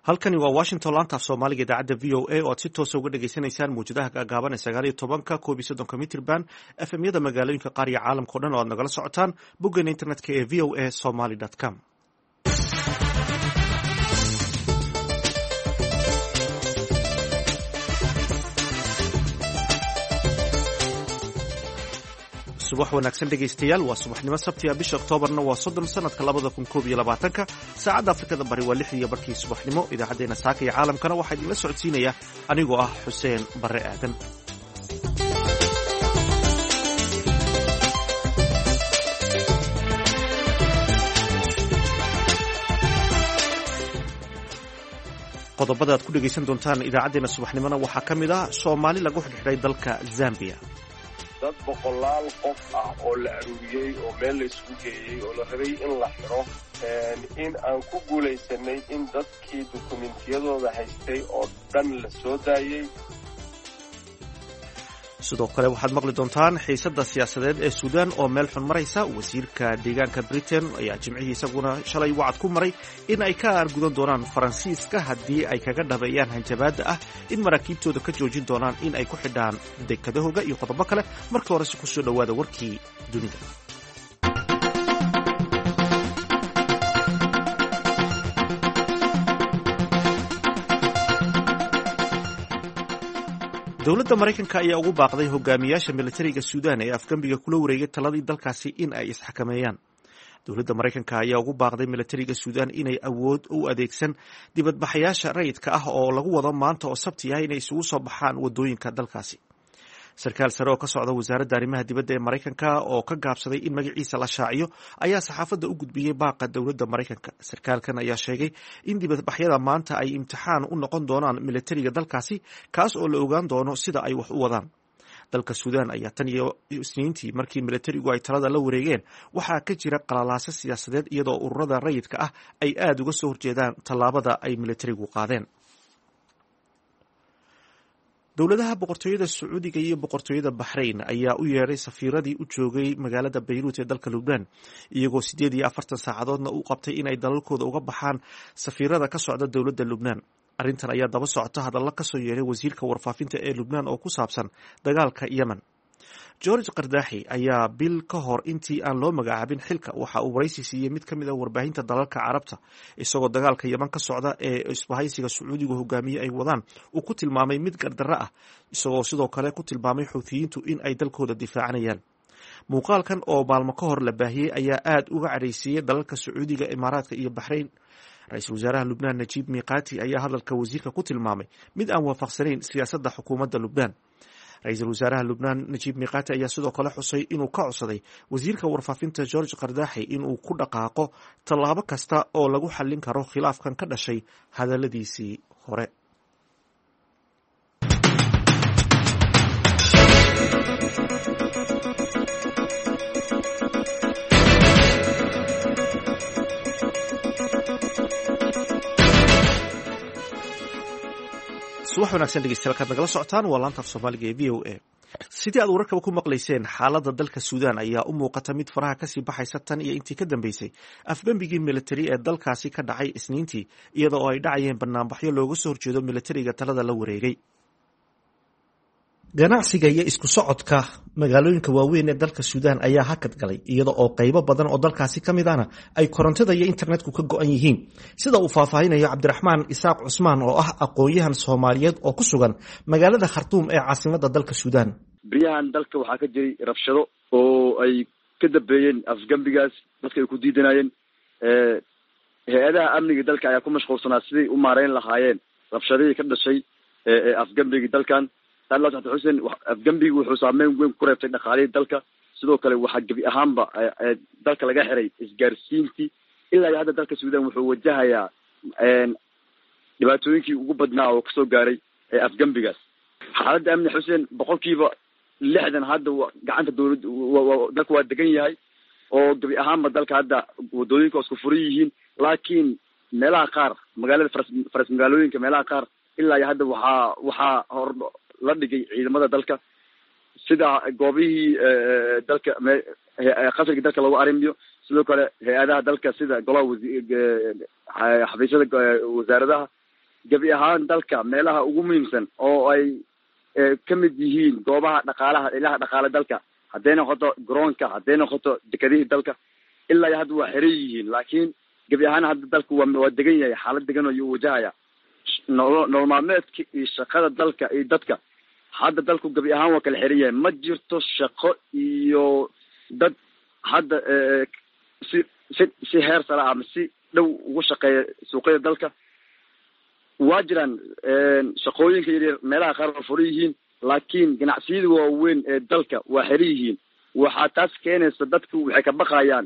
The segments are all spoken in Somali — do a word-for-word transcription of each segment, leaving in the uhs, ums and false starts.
halkani waa Washington laanta af Soomaaliga idaacadda V O A oo aad si toos ah uga dhageysanaysaan muujadaha gaagaaban ee sagaal iyo tobanka koob iyo soddonka mitir band F M-yada magaalooyinka qaar iyo caalamka oo dhan oo aad nagala socotaan boggeena internetka ee v o a somali dot com. subax wanaagsan dhegaystayaal waa subaxnimo sabti ah bisha Oktoobarna waa soddon sanadka labada kun koob iyo labaatanka saacadda Afrikada Bari waa lix iyo barkii subaxnimo idaacadeena saaka iyo caalamkana waxaa idinla socodsiinaya anigoo ah Xuseen Barre Aadan. qodobada aad ku dhegaysan doontaan idaacadeena subaxnimona waxaa ka mid ah Soomaali lagu xidhiidhay dalka Zambia. dad boqolaal qof ah oo la aruuriyey oo meel la isugu geeyey oo la rabay in la xiro in aan ku guulaysanay in dadkii dukumentiyadooda haystay oo dhan la soo daayey. sidoo kale waxaad maqli doontaan xiisadda siyaasadeed ee Suudaan oo meel xun maraysa. wasiirka deegaanka Britain ayaa jimcihii isaguna shalay wacad ku maray in ay ka argudan doonaan Faransiiska haddii ay kaga dhabeeyaan hanjabaadda ah in maraakiibtooda ka joojin doonaan in ay ku xidhaan dekedahooga iyo qodobo kale. markii horese ku soo dhowaada warkii dunida. dowladda Mareykanka ayaa ugu baaqday hogaamiyaasha militariga Suudaan ee afgambiga kula wareegay taladii dalkaasi in ay isxakameeyaan. dowladda Mareykanka ayaa ugu baaqday militariga Suudaan inay awood u adeegsan dibadbaxayaasha rayidka ah oo lagu wado maanta oo sabti ah inay isugu soo baxaan wadooyinka dalkaasi. sarkaal sare oo ka socda wasaaradda arrimaha dibadda ee Mareykanka oo ka gaabsaday in magaciisa la shaaciyo ayaa saxaafadda u gudbiyey baaqa dowladda Mareykanka. sarkaalkan ayaa sheegay in dibadbaxyada maanta ay imtixaan u noqon doonaan militariga dalkaasi kaas oo la ogaan doono sida ay wax u wadaan. dalka Suudaan ayaa tan iyo isniintii markii militarigu ay talada la wareegeen waxaa ka jira qalalaase siyaasadeed iyadoo ururada rayidka ah ay aad uga soo horjeedaan tallaabada ay militarigu qaadeen. dowladaha boqortooyada Sacuudiga iyo boqortooyada Bahrain ayaa u yeeray safiiradii u joogay magaalada Beirut ee dalka Lubnaan iyagoo sideed iyo afartan saacadoodna u qabtay inay dalalkooda uga baxaan safiirada ka socda dowladda Lubnaan. arrintan ayaa daba socota hadalla ka soo yeeray wasiirka warfaafinta ee Lubnaan oo ku saabsan dagaalka Yemen. George Qardaaxi ayaa bil ka hor intii aan loo magacaabin xilka waxa uu waraysi siiyey mid ka mid ah warbaahinta dalalka Carabta isagoo dagaalka Yemen ka socda ee isbahaysiga Sacuudiga hogaamiye ay wadaan uu ku tilmaamay mid gardarro ah isagoo sidoo kale ku tilmaamay Xuuthiyiintu in ay dalkooda difaacanayaan. muuqaalkan oo maalmo ka hor la baahiyey ayaa aad uga cadhaysiiyey dalalka Sacuudiga, Imaaraadka iyo Bahrain. ra-iisul wasaaraha Lubnaan Najiib Miqaati ayaa hadalka wasiirka ku tilmaamay mid aan waafaqsanayn siyaasadda xukuumadda Lubnaan. ra-iisul wasaaraha Lubnaan Najiib Miqaati ayaa sidoo kale xusay inuu ka codsaday wasiirka warfaafinta George Qardaaxi inuu ku dhaqaaqo tallaabo kasta oo lagu xallin karo khilaafkan ka dhashay hadalladiisii hore. subax wanaagsan dhegeystayaal kaad nagala socotaan waa laanta af Soomaaliga ee V O A. sidii aad wararkaba ku maqlayseen xaaladda dalka Suudaan ayaa u muuqata mid faraha kasii baxaysa tan iyo intii ka dambeysay afgambigii militari ee dalkaasi ka dhacay isniintii iyada oo ay dhacayeen banaanbaxyo looga soo horjeedo militariga talada la wareegay. ganacsiga iyo isku socodka magaalooyinka waaweyn ee dalka Suudaan ayaa hakad galay iyada oo qaybo badan oo dalkaasi ka mid ahna ay korontada iyo internetku ka go'an yihiin sida uu faahfaahinayo Cabdiraxmaan Isaaq Cusmaan oo ah aqoon-yahan Soomaaliyeed oo ku sugan magaalada Khartoum ee caasimadda dalka Suudaan. beriyahan dalka waxaa ka jiray rabshado oo ay ka dambeeyeen afgambigaas dadka ay ku diidanayeen hay-adaha amniga dalka ayaa ku mashquulsanaa siday u maareyn lahaayeen rabshadihii ka dhashay ee afgambigii dalkan. xuseen afgambigu wuxuu saameyn weyn ku reebtay dhaqaalihii dalka sidoo kale waxaa gebi ahaanba dalka laga xiray isgaarsiintii ilaa iyo hadda dalka Suudaan wuxuu wajahayaa dhibaatooyinkii ugu badnaa oo kasoo gaaray afgambigaas. xaaladda amni xuseen boqolkiiba lixdan hadda gacanta dowladda dalka waa degan yahay oo gebi ahaanba dalka hadda wadooyinka isku furan yihiin laakiin meelaha qaar magaalada faras faras magaalooyinka meelaha qaar ilaa iyo hadda waxaa waxaa hor la dhigay ciidamada dalka sida goobihii dalka qasriga dalka lagu arrimiyo sidoo kale hay-adaha dalka sida golaha xafiisyada wasaaradaha gebi ahaan dalka meelaha ugu muhiimsan oo ay ka mid yihiin goobaha dhaqaalaha ilaha dhaqaale dalka hadday noqoto garoonka hadday noqoto dekadihii dalka ilaa iyo hadda waa xiran yihiin laakiin gebi ahaan hadda dalku waa waa degan yahay xaalad degan ayuu wajahaya nolol maalmeedka iyo shaqada dalka iyo dadka hadda dalku gebi ahaan waa kala xiran yahay ma jirto shaqo iyo dad hadda si si si heer sare ama si dhow ugu shaqeeya suuqyada dalka waa jiraan shaqooyinka yaryar meelaha qaar waa furan yihiin laakiin ganacsiyada waaweyn ee dalka waa xiran yihiin waxaa taas keenaysa dadku waxay ka baqayaan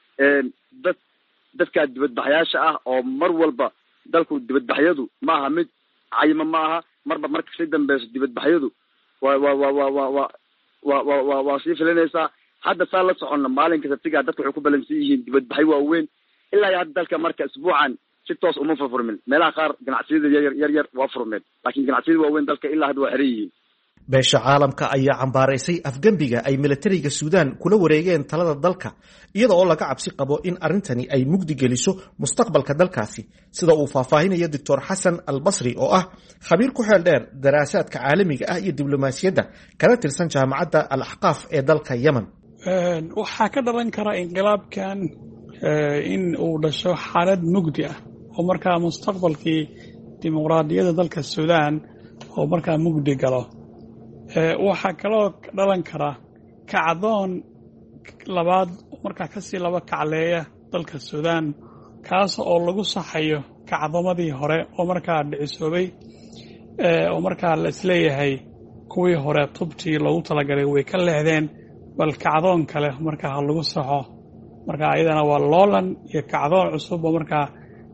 dad dadka dibadbaxyaasha ah oo mar walba dalku dibadbaxyadu maaha mid cayma maaha marba marka si dambeyso dibadbaxyadu waa waa waa waa waa waa waa waa waa waa sii filinaysaa hadda saa la soconna maalinka sabtiga dadku waxay ku balansan yihiin dibadbaxyo waaweyn ilaa iyo hadda dalka marka isbuucan si toos uma furfurmin meelaha qaar ganacsiyada yaryar yar yar waa furmeen laakiin ganacsiyada waaweyn dalka ilaa hadda waa xiran yihiin beesha caalamka ayaa cambaaraysay afgembiga ay militariga suudaan kula wareegeen talada dalka iyada oo laga cabsi qabo in arrintani ay mugdi geliso mustaqbalka dalkaasi sida uu faahfaahinayo doctor xasan albasri oo ah khabiir ku xeel dheer daraasaadka caalamiga ah iyo diblomaasiyadda kana tirsan jaamacadda al axqaaf ee dalka yemen waxaa ka dhalan kara inqilaabkan in uu dhasho xaalad mugdi ah oo markaa mustaqbalkii dimuqraadiyadda dalka suudaan oo markaa mugdi galo waxaa kaloo dhalan kara kacdoon labaad markaa kasii laba kacleeya dalka suudaan kaas oo lagu saxayo kacdomadii hore oo markaa dhicisoobay oo markaa la isleeyahay kuwii hore tubtii loogu talagalay way ka leexdeen bal kacdoon kale markaa ha lagu saxo markaa ayadana waa loolan iyo kacdoon cusub oo markaa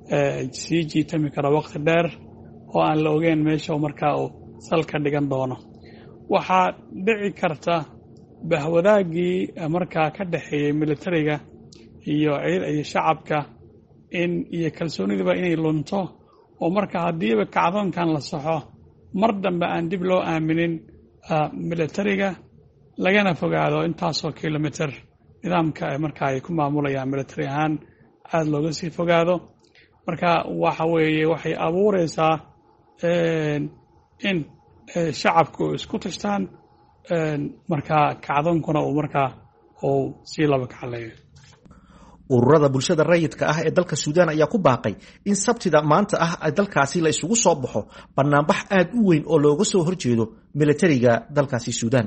sii jiitami kara waqti dheer oo aan la ogeyn meesha markaa uu salka dhigan doono waxaa dhici karta bahwadaaggii markaa ka dhexeeyey militariga iyo iyo shacabka in iyo kalsoonidiiba inay lunto oo markaa haddiiba kacdoonkan la saxo mar dambe aan dib loo aaminin militariga lagana fogaado intaasoo kilomitr nidaamka markaa ay ku maamulayaan militari ahaan aada looga sii fogaado marka waxa weeye waxay abuureysaa in shacabku isku tashtaan markaa kacdoonkuna uu markaa uu sii laba kacleeyo ururada bulshada rayidka ah ee dalka suudaan ayaa ku baaqay in sabtida maanta ah dalkaasi la isugu soo baxo banaanbax aad u weyn oo looga soo horjeedo militariga dalkaasi suudaan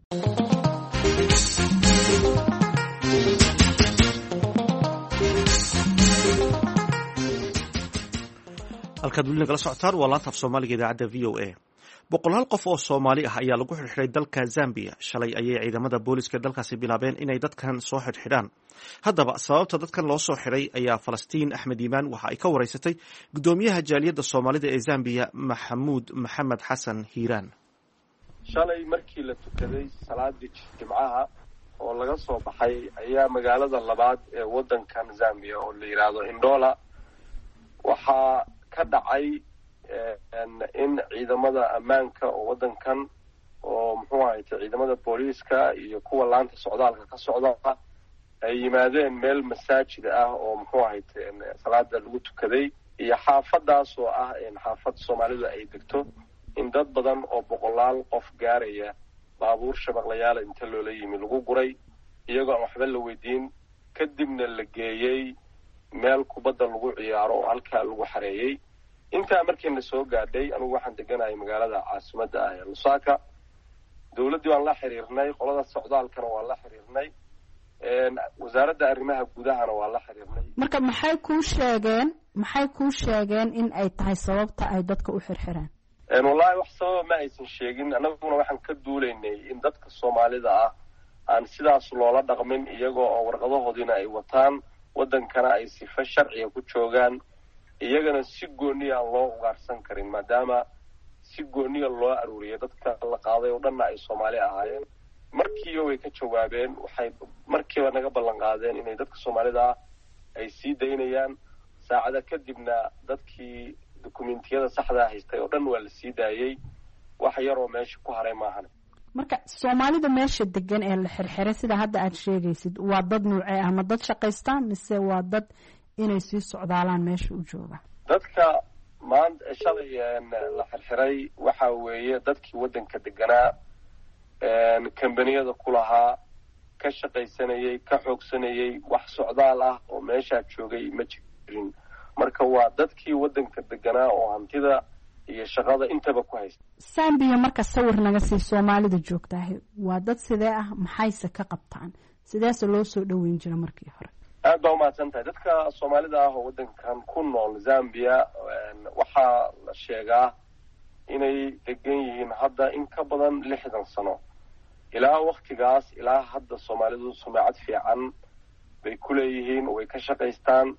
halkaad weli nagala socotaan waa laanta af soomaaliga idaacadda v o a boqolaal qof oo soomaali ah ayaa lagu xidhxidhay dalka Zambia shalay ayay ciidamada booliska dalkaasi bilaabeen inay dadkan soo xidhxidhaan haddaba sababta dadkan loo soo xidhay ayaa Falastiin Axmed Iimaan waxa ay ka wareysatay gudoomiyaha jaaliyadda Soomaalida ee Zambia Maxamuud Maxamed Xasan Hiiraan shalay markii la tukaday salaadii jimcaha oo laga soo baxay ayaa magaalada labaad ee wadankan Zambia oo la yiraahdo Ndola waxaa ka dhacay in ciidamada ammaanka oo wadankan oo muxuu ahayd ciidamada booliiska iyo kuwa laanta socdaalka ka socda ay yimaadeen meel masaajid ah oo muxuu ahayd salaada lagu tukaday iyo xaafadaas oo ah in xaafad Soomaalidu ay degto in dad badan oo boqolaal qof gaaraya baabuur shabaqlayaal inta loola yimi lagu guray iyagoo waxba la weydiin kadibna la geeyay meel kubadda lagu ciyaaro oo halkaa lagu xareeyay intaa markii la soo gaadhay anigu waxaan deganahay magaalada caasimadda ah ee Lusaka dawladdu waan la xiriirnay qolada socdaalkana waan la xiriirnay een wasaaradda arrimaha gudahana waan la xiriirnay marka maxay ku sheegeen maxay ku sheegeen in ay tahay sababta ay dadka u xirxiraan een wallahi wax sabab ma aysan sheegin anaguna waxaan ka duuleynay in dadka Soomaalida ah aan sidaas loola dhaqmin iyagoo oo warqadahoodina ay wataan wadankana ay sifa sharciga ku joogaan iyagana si gooniya loo ugaarsan karin maadaama si gooniya loo aruuriyo dadka la qaaday oo dhanna ay Soomaali ahaayeen markii way ka jawaabeen waxay markiiba naga ballan qaadeen inay dadka Soomaalida ay sii daynayaan saacada kadibna dadkii dokumentiyada saxda haystay oo dhan waa la sii daayay wax yar oo meesha ku haray maahan marka Soomaalida meesha degan ee la xirxiray sida hadda aad sheegaysid waa dad nuucay ah ma dad shaqaystaan mise waa dad inay sii socdaalaan meesha u jooga dadka maanta shalay la xirxiray waxa weeye dadkii waddanka deganaa kambaniyada ku lahaa ka shaqaysanayay ka xoogsanayay wax socdaal ah oo meeshaa joogay ma jirin marka waa dadkii waddanka deganaa oo hantida iyo shaqada intaba ku haysta. Zambia marka sawir naga sii Soomaalida joogtahay waa dad sidee ah maxayse ka qabtaan sidaas loo soo dhaweyn jira markii hore. aad baa umahadsan tahay dadka Soomaalida ah oo waddankan ku nool Zambia waxaa la sheegaa inay degan yihiin hadda in ka badan lixdan sano ilaa waqtigaas ilaa hadda Soomaalidu sumcad fiican bay ku leeyihiin way ka shaqaystaan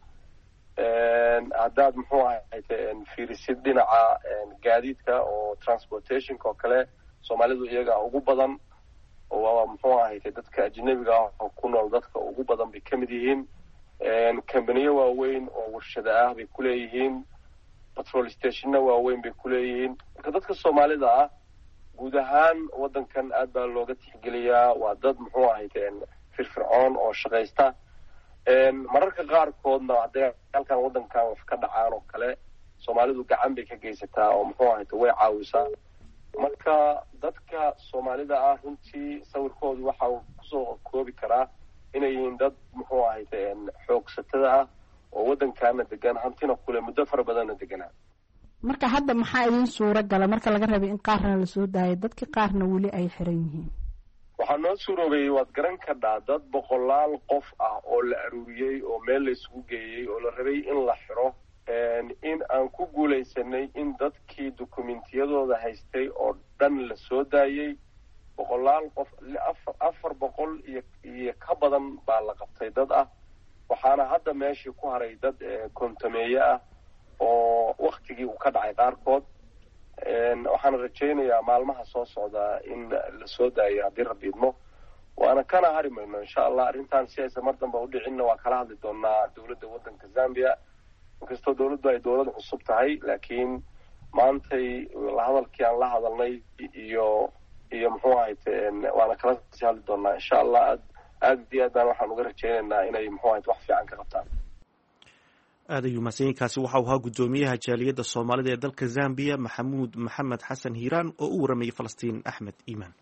haddaad muxuu ahayd fiirisid dhinaca gaadiidka oo transportationka oo kale Soomaalidu iyaga ugu badan oo muxuu ahayd dadka ajnabiga ah ku nool dadka ugu badan bay kamid yihiin kambaniyo waaweyn oo warshado ah bay ku leeyihiin petrol stationna waaweyn bay ku leeyihiin marka dadka Soomaalida ah guud ahaan waddankan aad baa looga tixgeliyaa waa dad muxuu ahayd firfircoon oo shaqaysta mararka qaarkoodna hadday halkan waddankan wax ka dhacaan oo kale Soomaalidu gacan bay ka geysataa oo muxuu ahayd way caawisaa marka dadka Soomaalida ah runtii sawirkoodu waxa uu kusoo koobi karaa inay yihiin dad muxuu ahayd xoogsatada ah oo waddankaana degan hantina kule muddo fara badanna deganaa. marka hadda maxaa idin suura gala marka laga rabay in qaarna la soo daayo dadkii qaarna weli ay xiran yihiin. waxaa noo suuroobay waad garan kadhaa dad boqolaal qof ah oo la aruuriyey oo meel la isugu geeyey oo la rabay in la xiro in aan ku guulaysanay in dadkii dukumentiyadooda haystay oo dhan la soo daayey boqolaal qof afar boqol iyo iyo ka badan baa la qabtay dad ah waxaana hadda meeshii ku haray dad kontameeye ah oo waktigii uu ka dhacay qaarkood waxaan rajaynayaa maalmaha soo socda in la soo daayo haddii rabbi idmo waana kana hari mayno insha allah arrintan si aysan mar dambe u dhicinna waa kala hadli doonaa dowladda waddanka Zambia inkastoo dowladdu ay dowlad cusub tahay laakiin maantay la hadalkii aan la hadalnay iyo iyo muxuu ahayd waana kala sii hadli doonaa insha allah aad aad iyo aad baan waxaan uga rajaynaynaa inay muxuu ahayd wax fiican ka qabtaan. aad ayuu mahadsanyainkaasi waxa uu ahaa guddoomiyaha jaaliyadda Soomaalida ee dalka Zambia Maxamuud Maxamed Xasan Hiiraan oo u waramayay Falastiin Axmed Iimaan.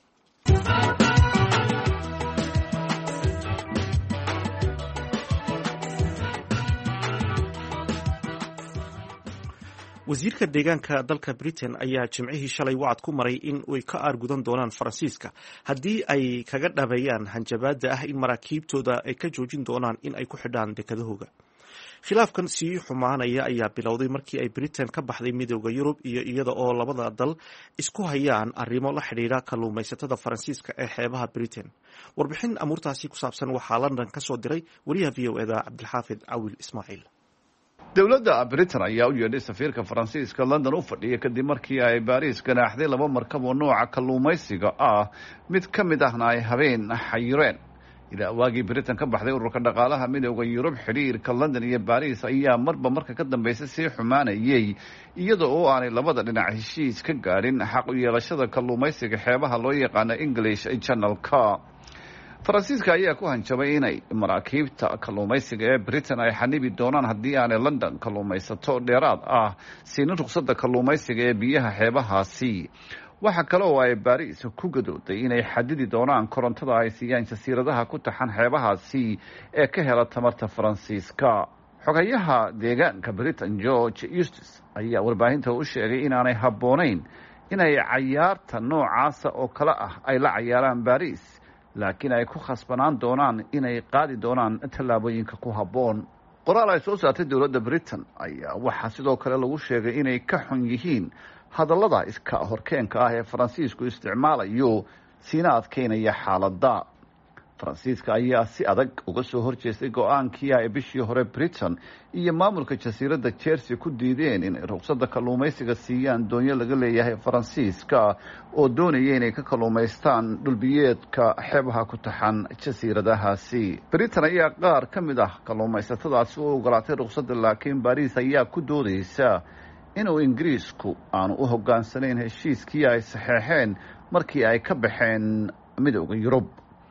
wasiirka deegaanka dalka Britain ayaa jimcihii shalay wacad ku maray in ay ka aargudan doonaan Faransiiska haddii ay kaga dhabeeyaan hanjabaada ah in maraakiibtooda ay ka joojin doonaan in ay ku xidhaan dekedahooga. khilaafkan sii xumaanaya ayaa bilowday markii ay Britain ka baxday midowda Yurub iyo iyada oo labada dal isku hayaan arrimo la xidhiidha kalluumaysatada Faransiiska ee xeebaha Britain. warbixin amuurtaasi ku saabsan waxaa London ka soo diray wariyaha V O E da Cabdilxaafid Cawil Ismaaciil. dowladda Britain ayaa u yeedhay safiirka Faransiiska London u fadhiya kadib markii ay Paris ganaaxday laba markab oo nooca kalluumaysiga ah mid ka mid ahna ay habeen xayireen. ilaa waagii Britain ka baxday ururka dhaqaalaha midowda Yurub xiriirka London iyo Paris ayaa marba marka ka dambeysay sii xumaanayay iyada oo aanay labada dhinac heshiis ka gaadhin xaq u yeelashada kalluumaysiga xeebaha loo yaqaano English Channel-ka. Faransiiska ayaa ku hanjabay inay maraakiibta kalluumaysiga ee Britain ay xanibi doonaan haddii aanay London kalluumaysato dheeraad ah siinin ruqsadda kalluumaysiga ee biyaha xeebahaasi. waxa kale oo ay Paris ku gadooday inay xadidi doonaan korontada ay siiyaan jasiiradaha ku taxan xeebahaasi ee ka hela tamarta Faransiiska. xogayaha deegaanka Britain George Eustace ayaa warbaahinta u sheegay inaanay habboonayn inay cayaarta noocaasa oo kale ah ay la cayaaraan Paris laakiin ay ku khasbanaan doonaan inay qaadi doonaan tallaabooyinka ku habboon. qoraal ay soo saartay dowladda Britain ayaa waxaa sidoo kale lagu sheegay inay ka xun yihiin hadallada iska horkeenka ah ee Faransiisku isticmaalayo siina adkeynaya xaaladda. Faransiiska ayaa si adag uga soo horjeestay go'aankii ay bishii hore Britain iyo maamulka jasiiradda Jersey ku diideen in ruqsadda kalluumaysiga siiyaan doonyo laga leeyahay Faransiiska oo doonaya inay ka kalluumaystaan dhulbiyeedka xeebaha ku taxan jasiiradahaasi. Britain ayaa qaar ka mid ah kalluumaysatadaasi u ogolaatay ruqsadda laakiin Paris ayaa ku doodaysa inuu Ingiriisku aanu u hoggaansanayn heshiiskii ay saxeexeen markii ay ka baxeen midowda Yurub.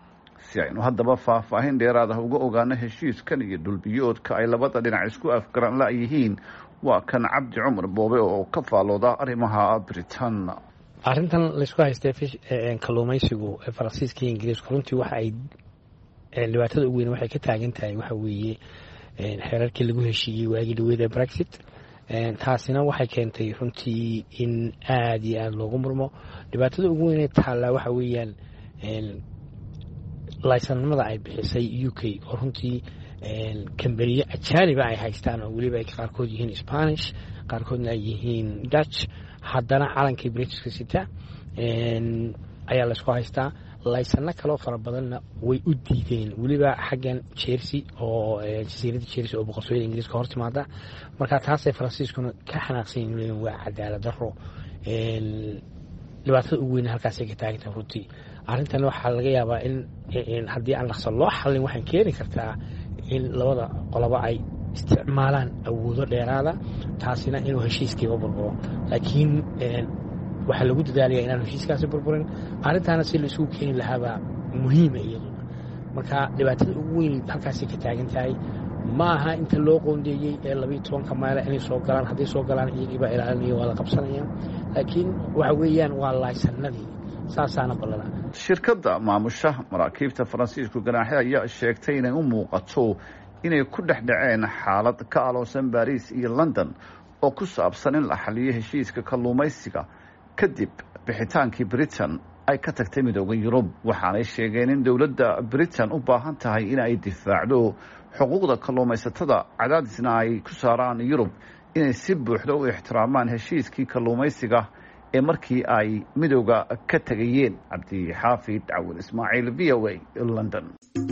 si aynu haddaba faahfaahin dheeraad ah uga ogaano heshiiskan iyo dhulbiyoodka ay labada dhinac isku afgaran la yihiin waa kan cabdi cumar boobe oo ka faalooda arrimaha Britain. arrintan la isku haystay kalluumaysigu ee Faransiiska iyo Ingiriiska runtii waxa ay dhibaatada ugu weyn waxay ka taagan tahay waxa weeye xeerarkii lagu heshiiyey waagii dhaweyd ee Brexit. taasina waxay keentay runtii in aad iyo aad loogu murmo. dhibaatada ugu weyn ee taalla waxa weeyaan laysanimada ay bixisay U K oo runtii kambaniyo ajaaniba ay haystaan oo weliba ay qaarkood yihiin Spanish qaarkoodna ay yihiin Dutch haddana calankii Britishka sita ayaa la isku haystaa. laysano kaloo fara badanna way u diideen weliba xaggan Chelsea oo jasiiradda Chelsea oo boqortooyada Ingiriiska hor timaada. marka taasay Faransiiskuna ka xanaaqsan yihiin waa cadaalad darro. dhibaatada ugu weyn halkaas ay ka taagan runtii. arrintan waxaa laga yaabaa in haddii aan dhaqso loo xallin waxaan keeni kartaa in labada qoloba ay isticmaalaan awoodo dheeraada taasina inuu heshiiskiiba burburo. laakiin waxaa lagu dadaalayaa inaan heshiiskaasi burburin. arrintaana si la isugu keeni lahaabaa muhiima iyaduna. marka dhibaatada ugu weyn halkaasay ka taagan tahay. ma aha inta loo qoondeeyey ee labiiyo tobanka mayla inay soo galaan. hadday soo galaan iyagiibaa ilaalinaya waa la qabsanaya. laakiin waxa weeyaan waa laysanadii saasaana balana. shirkadda maamusha maraakiibta Faransiisku ganaaxi ayaa sheegtay inay u muuqato inay ku dhex dhaceen xaalad ka aloosan Paris iyo London oo ku saabsan in la xaliyo heshiiska kalluumaysiga kadib bixitaankii Britain ay ka tagtay midowga Yurub. waxaanay sheegeen in dowladda Britain u baahan tahay in ay difaacdo xuquuqda kalluumaysatada cadaadisna ay ku saaraan Yurub inay si buuxda u ixtiraamaan heshiiskii kalluumaysiga ee markii ay midowga ka tagayeen. cabdi xaafid cawil ismaaciil v o a London.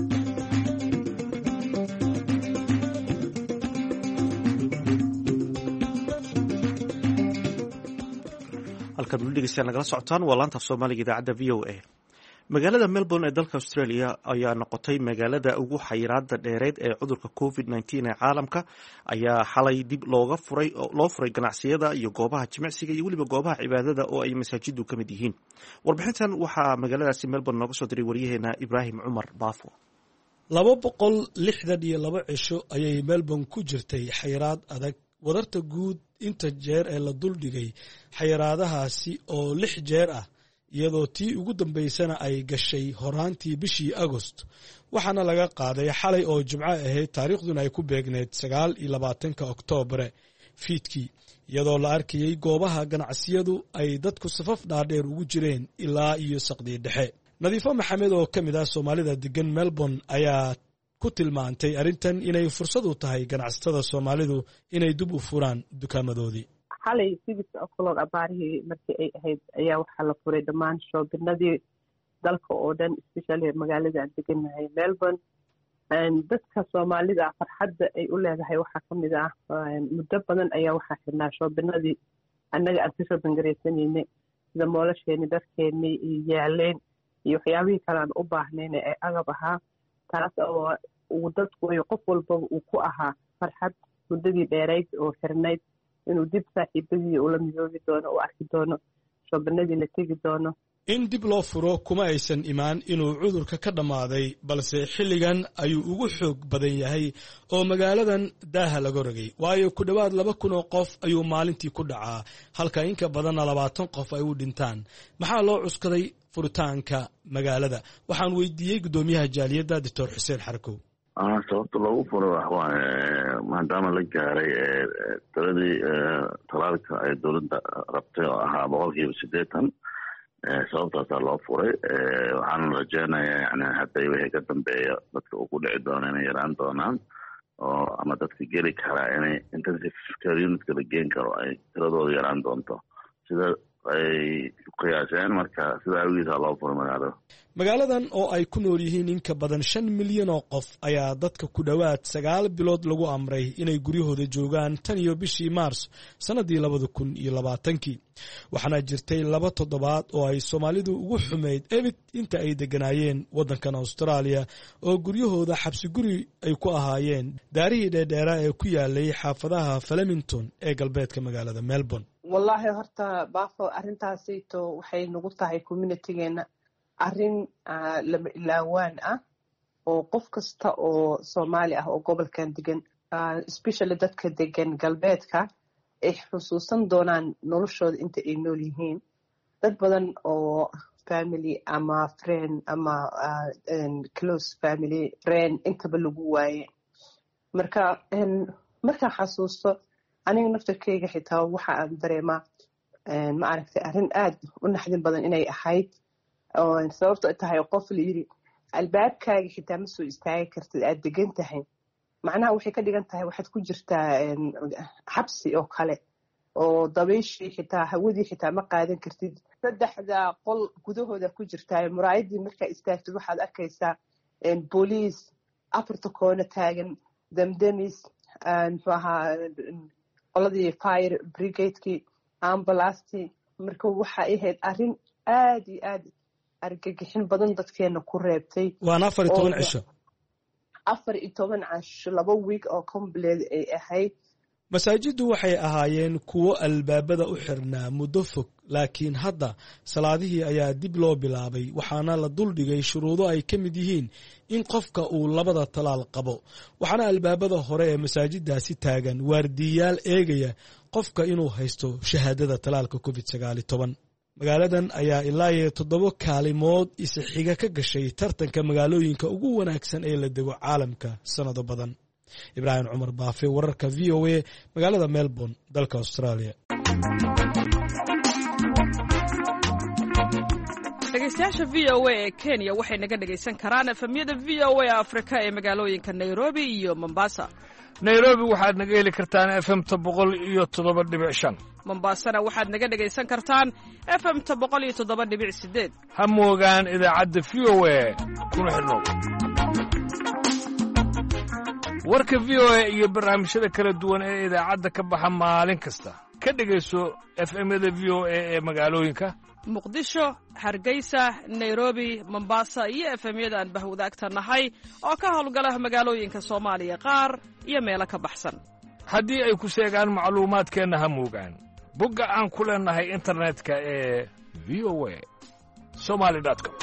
halkaad weli dhegeystayaal nagala socotaan waa laanta af soomaaliga idaacadda v o a. magaalada Melbourne ee dalka Australia ayaa noqotay magaalada ugu xayiraada dheereed ee cudurka covid nineteen ee caalamka. ayaa xalay dib looga furay loo furay ganacsiyada iyo goobaha jimicsiga iyo weliba goobaha cibaadada oo ay masaajidu ka mid yihiin. warbixintan waxaa magaaladaasi Melbourne nooga soo diray wariyaheena Ibraahim Cumar Baafo. laba boqol lixdan iyo laba cisho ayay Melbourne ku jirtay xayiraad adag. wadarta guud inta jeer ee la duldhigay xayiraadahaasi oo lix jeer ah iyadoo tii ugu dambaysana ay gashay horaantii bishii Agost. waxaana laga qaaday xalay oo Jimco ahayd taariikhduna ay ku beegneed sagaal iyo labaatanka Oktoobar fiidkii iyadoo la arkayay goobaha ganacsiyadu ay dadku safaf dhaadheer ugu jireen ilaa iyo saqdii dhexe. Nadiifo Maxamed oo ka mid ah Soomaalida degan Melbourne ayaa ku tilmaantay arrintan inay fursad u tahay ganacsatada Soomaalidu inay dib u furaan dukaamadoodii. xalay sidii o'clock abaarihii markii ay ahayd ayaa waxaa la furay dhammaan shoobinadii dalka oo dhan especially magaalada aan deganahay Melbourne. dadka Soomaalida farxadda ay u leedahay waxaa ka mid ah muddo badan ayaa waxaa xirnaa shoobinadii annaga aan ka shoobin garaysanayna sida moolasheeni dharkeeni iyo yaaleen iyo waxyaabihii kale aan u baahnayn ee agab ahaa. taas oo uu dadku ay qof walbaba uu ku ahaa farxad muddadii dheerayd oo xirnayd inuu dib saaxiibadii ula midoobi doono oo arki doono shoobinadii la tegi doono. in dib loo furo kuma aysan imaan inuu cudurka ka dhammaaday balse xilligan ayuu ugu xoog badan yahay oo magaaladan daaha laga rogay. waayo ku dhowaad laba kun oo qof ayuu maalintii ku dhacaa halka inka badanna labaatan qof ay u dhintaan. maxaa loo cuskaday furitaanka magaalada? waxaan weydiiyey guddoomiyaha jaaliyadda doctor Xuseen Xarkow. sababta loogu furay waxawaaye maadaama la gaaray tiradii talaalka ay dowladda rabtay oo ahaa boqolkiiba siddeetan sababtaasaa loo furay. waxaana rajeynayaa yani hadday wixii ka dambeeya dadka uu ku dhici doono inay yaraan doonaan oo ama dadka geli karaa inay intensive care unitka la geen karo ay tiradooda yaraan doonto sida ay qiyaaseen. marka sidaa awgiisaa loo furay magaalada. magaaladan oo ay ku nool yihiin in ka badan shan milyan oo qof ayaa dadka ku dhowaad sagaal bilood lagu amray inay guryahooda joogaan tan iyo bishii Maars sanadii labada kun iyo labaatankii. waxaana jirtay laba toddobaad oo ay Soomaalidu ugu xumeyd ebid inta ay deganaayeen waddankan Australia oo guryahooda xabsi guri ay ku ahaayeen daarihii dheerdheera ee ku yaalay xaafadaha Flemington ee galbeedka magaalada Melbourne. wallaahi horta baafo arrintaasayto waxay nagu tahay communitygeena arrin lama ilaawaan ah oo qof kasta oo Soomaali ah oo gobolkan degan especially dadka degan galbeedka ay xusuusan doonaan noloshooda inta ay nool yihiin. dad badan oo family ama friend ama close family friend intaba lagu waaye. marka markaan xasuusto aniga naftarkeyga xitaa waxa aan dareemaa ma aragtay arrin aad u naxdin badan inay ahayd, sababto tahay qof la yiri albaabkaaga xitaa ma soo istaagi kartid, aad degan tahay. macnaha waxay ka dhigan tahay waxaad ku jirtaa xabsi oo kale, oo dabayshii xitaa hawadii xitaa ma qaadan kartid. saddexda qol gudahooda ku jirtaa, muraayadii markaa istaagtid waxaad arkaysaa booliis afarta koona taagan, damdamis muxuu ahaa qoladii fire brigadekii, ambulastii. marka waxay ahayd arrin aad iyo aad argagixin badan dadkeena ku reebtay. waana afar iyo toban cisho afar iyo toban casho laba wiig oo complete ay ahayd. masaajiddu waxay ahaayeen kuwo albaabada u xirnaa muddo fog, laakiin hadda salaadihii ayaa dib loo bilaabay, waxaana la duldhigay shuruudo ay ka mid yihiin in qofka uu labada talaal qabo. waxaana albaabada hore ee masaajiddaasi taagan waardiyayaal eegaya qofka inuu haysto shahaadada talaalka covid sagaal iyo toban. magaaladan ayaa ilaa iyo toddoba kaalimood isixiga ka gashay tartanka magaalooyinka ugu wanaagsan ee la dego caalamka sannado badan. ibraahim cumar baafe, wararka v o a, magaalada melbourne, dalka australia. dhegeystayaasha v o a ee kenya waxay naga dhegaysan karaan efemyada v o a afrika ee magaalooyinka nairobi iyo mombasa. nairobi waxaad naga heli kartaan efemta boqol iyo toddoba dhibic shan. mombasana waxaad naga dhegaysan kartaan efemta boqol iyo toddoba dhibic sideed. ha moogaan idaacadda v o a kuna xidhnow. warka v o a iyo barnaamijyada kala duwan ee idaacadda ka baxa maalin kasta ka dhegayso efemyada v o a ee magaalooyinka muqdisho, hargeysa, nairobi, mombasa iyo efemyada aan bahwadaagta nahay oo ka howlgala magaalooyinka soomaaliya qaar iyo meelo ka baxsan. haddii ay ku sheegaan macluumaadkeenna ha moogaan bogga aan ku leennahay internetka ee v o a somali dot com.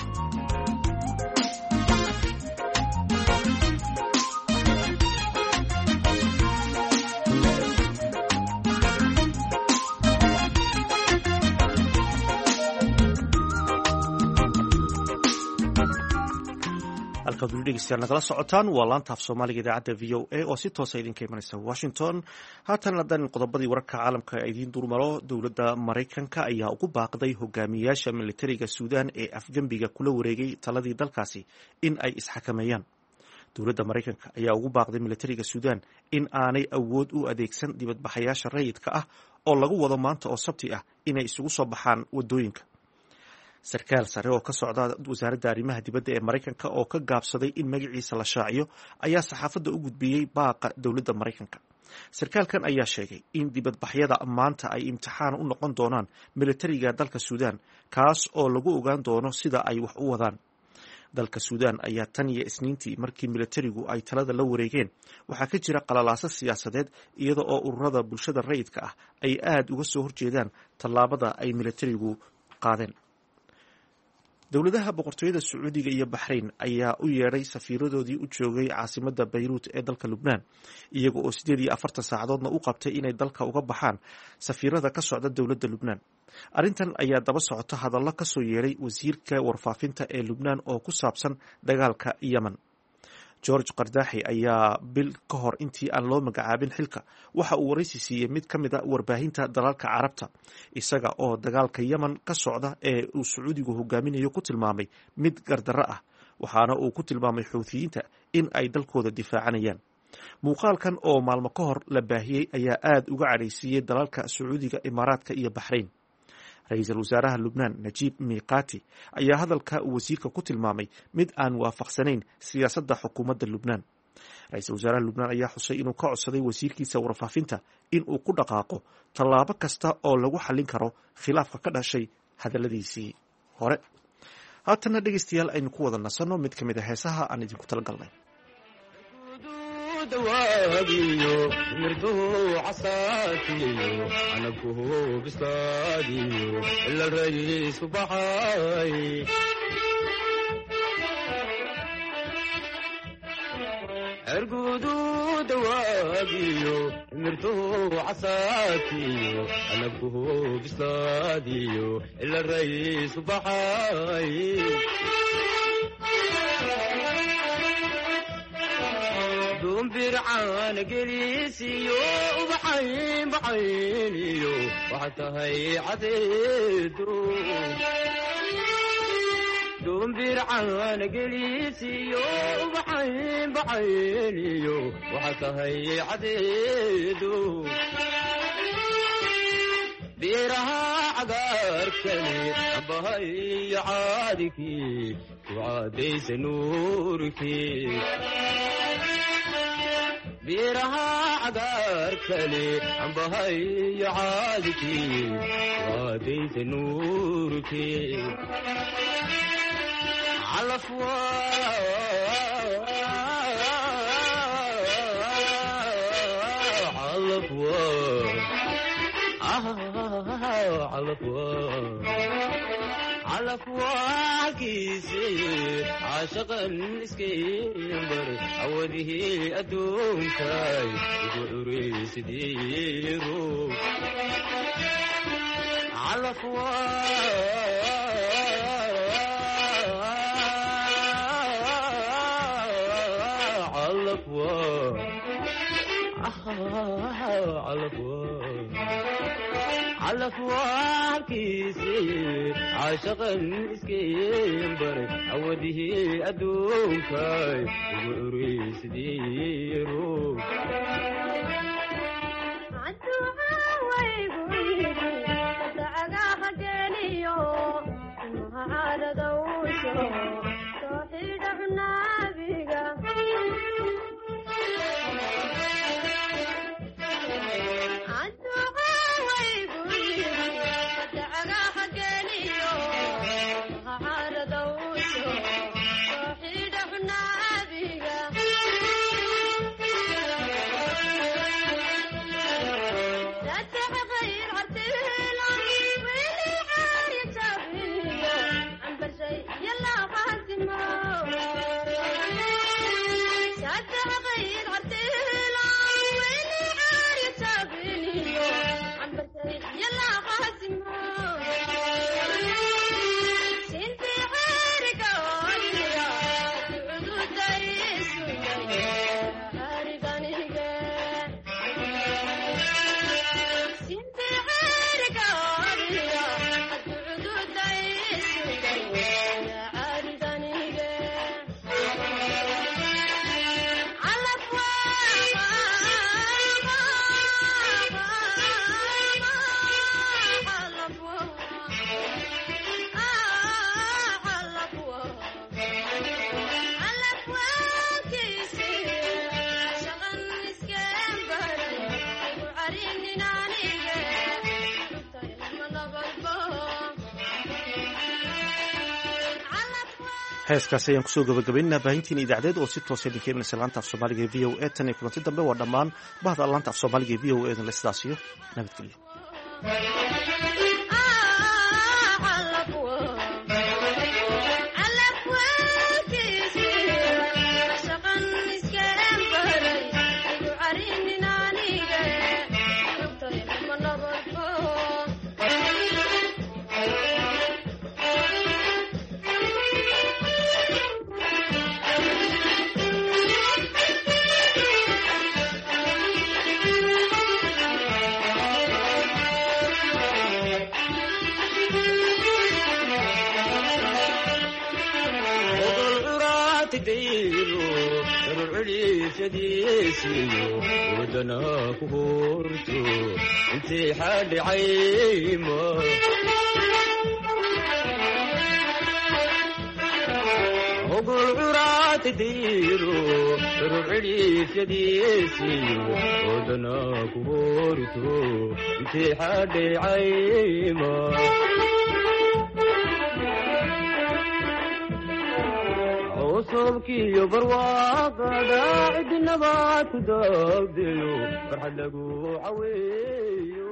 halkaad weli dhegeystayaal nagala socotaan waa laanta af soomaaliga idaacadda v o a oo si toosa idinka imanaysa washington. haatan haddaan qodobadii wararka caalamka idiin durmaro, dowladda maraykanka ayaa ugu baaqday hogaamiyayaasha militariga suudaan ee afgembiga kula wareegay taladii dalkaasi in ay isxakameeyaan. dowladda maraykanka ayaa ugu baaqday militariga suudaan in aanay awood u adeegsan dibadbaxayaasha rayidka ah oo lagu wado maanta oo sabti ah inay isugu soo baxaan wadooyinka. sarkaal sare oo ka socda wasaaradda arrimaha dibadda ee maraykanka oo ka gaabsaday in magaciisa la shaaciyo ayaa saxaafadda u gudbiyey baaqa dowladda maraykanka. sarkaalkan ayaa sheegay in dibadbaxyada maanta ay imtixaan u noqon doonaan militariga dalka suudaan, kaas oo lagu ogaan doono sida ay wax u wadaan. dalka suudaan ayaa tan iyo isniintii markii militarigu ay talada la wareegeen waxaa ka jira qalalaaso siyaasadeed, iyada oo ururada bulshada rayidka ah ay aad uga soo horjeedaan tallaabada ay militarigu qaadeen. dowladaha boqortooyada sacuudiga iyo baxrayn ayaa u yeedhay safiiradoodii u joogay caasimadda bayruut ee dalka lubnaan, iyaga oo siddeed iyo afartan saacadoodna u qabtay inay dalka uga baxaan safiirada ka socda dowladda lubnaan. arrintan ayaa daba socota hadallo ka soo yeedhay wasiirka warfaafinta ee lubnaan oo ku saabsan dagaalka yemen. george kardaaxi ayaa bil ka hor intii aan loo magacaabin xilka waxa uu waraysi siiyey mid ka mid a warbaahinta dalalka carabta, isaga oo dagaalka yemen ka socda ee uu sacuudigu hogaaminayo ku tilmaamay mid gardarro ah, waxaana uu ku tilmaamay xuuthiyiinta in ay dalkooda difaacanayaan. muuqaalkan oo maalmo ka hor la baahiyey ayaa aad uga cadhaysiiyey dalalka sacuudiga, imaaraadka iyo baxrayn. ra-iisul wasaaraha lubnaan najiib miiqaati ayaa hadalka uu wasiirka ku tilmaamay mid aan waafaqsanayn siyaasadda xukuumadda lubnaan. ra-iisul wasaaraha lubnaan ayaa xusay inuu ka codsaday wasiirkiisa warfaafinta in uu ku dhaqaaqo tallaabo kasta oo lagu xallin karo khilaafka ka dhashay hadalladiisii hore. haatanna dhegeystayaal aynu ku wada nasanno mid ka mid a heesaha aan idinku talagalnay. dawaagiyo mirduhu casaatiyo anaguhu bislaadiyo ila rayiisu baxay cirgudu dawaagiyo mirtuhu casaatiyo anabkuhu bislaadiyo ila rayisu baxay dumbircaan gelisiyo ubaxayn baxayniyo waxa tahay cadeedu dumbircaan gelisiyo ubaxayn baxayniyo waxa tahay cadeedu beeraha cagaarkani ambahayo caadikii ku caadaysa nuurkii beeraha cagaarkani ambahayo caadikii ku caadaysa nuurkii calafwa calafwa calafwa halkiisii caashaqan iskaymbar awadihii adduunkay ugu curaysidii ruug calafwa calafwa calafwa halkiisii caashaqan iskaymbar awadihii adduunkay ugu curaysidii ruug heeskaasi ayaan kusoo gabagabaynaa baahintiin idaacadeed oo si toosa idinka imanaysa laanta af soomaaliga ee v o a tan iyo kulanti dambe waa dhammaan bahda laanta af soomaaliga ee v o a dan la sidaasiyo nabadgelyo ودنا كورتو انتي حد عيمة وقول عرات ديرو رعلي في ديسي ودنا كورتو انتي حد عيمة وصوبكي برواقة داعد النبات دابدلو فرحد لقو عويو